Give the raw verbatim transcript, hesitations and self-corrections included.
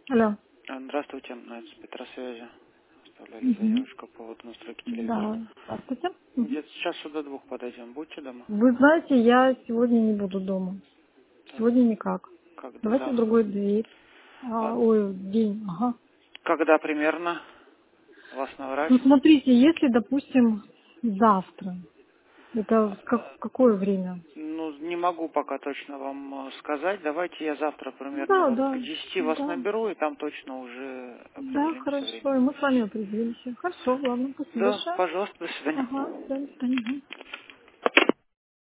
Алло. А, Здравствуйте, это с Петросвязи. Оставляли Мгм. заявочку по поводу настройки телевизора. Да, здравствуйте. Мгм. Где-то с часу до двух подойдем. Будете дома? Вы знаете, я сегодня не буду дома. Так, Сегодня никак. когда Давайте в завтра? другой дверь. А, А, ой, день, ага. когда примерно вас на врач? Ну, смотрите, если, допустим, завтра, это в как- А, в какое время? Ну, не могу пока точно вам э, сказать. Давайте я завтра примерно Да, вот к да, десяти вас да. наберу, и там точно уже Да, определимся хорошо, и временем. мы с вами определимся. Хорошо, ладно, спасибо Да, большое. пожалуйста, до Ага, свидания. до свидания. Мгм.